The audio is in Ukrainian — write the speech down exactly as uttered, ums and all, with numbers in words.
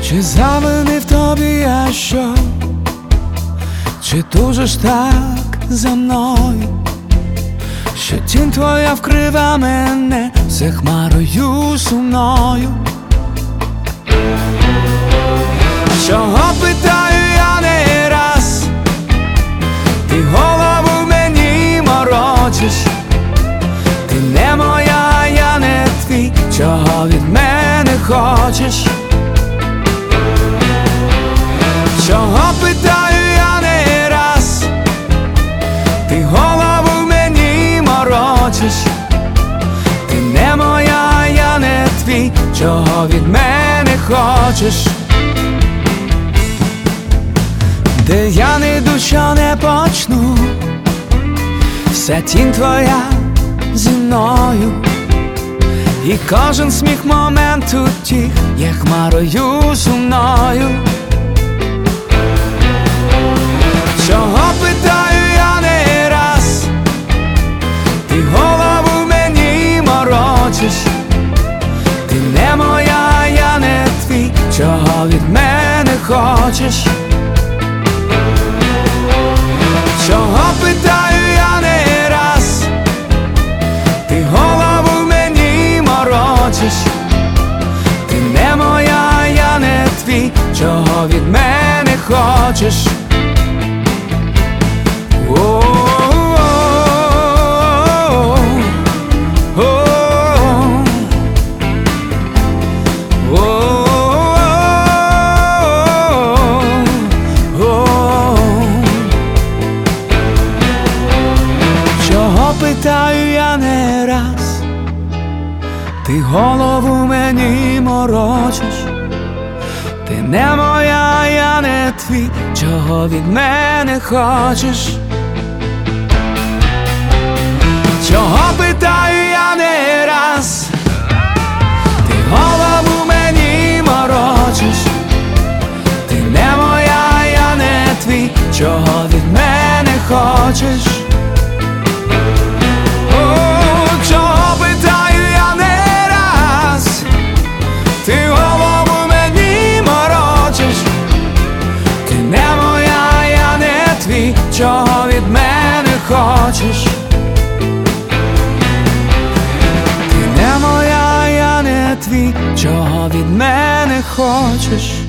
Чи завинив тобі я що? Чи тужиш так за мною, що тінь твоя вкрива мене все хмарою сумною? Чого, питаю я не раз, ти голову мені морочиш? Ти не моя, я не твій, чого від мене хочеш? Чого, питаю я не раз, ти голову мені морочиш? Ти не моя, я не твій, чого від мене хочеш? Де я не йду, що не почну, вся тінь твоя зі мною, і кожен сміх моменту тіх є хмарою сумною. Чого, питаю я не раз, ти голову мені морочиш? Ти не моя, я не твій, чого від мене хочеш? Чого, питаю я не раз, ти голову мені морочиш? Ти не моя, я не твій, чого від мене хочеш? Питаю я не раз, ти голову мені морочиш? Ти не моя, я не твій, чого від мене хочеш? Чого, питаю я не раз, ти голову мені морочиш? Ти не моя, я не твій, чого від мене хочеш? Чого від мене хочеш? Ти не моя, я не твій, чого від мене хочеш?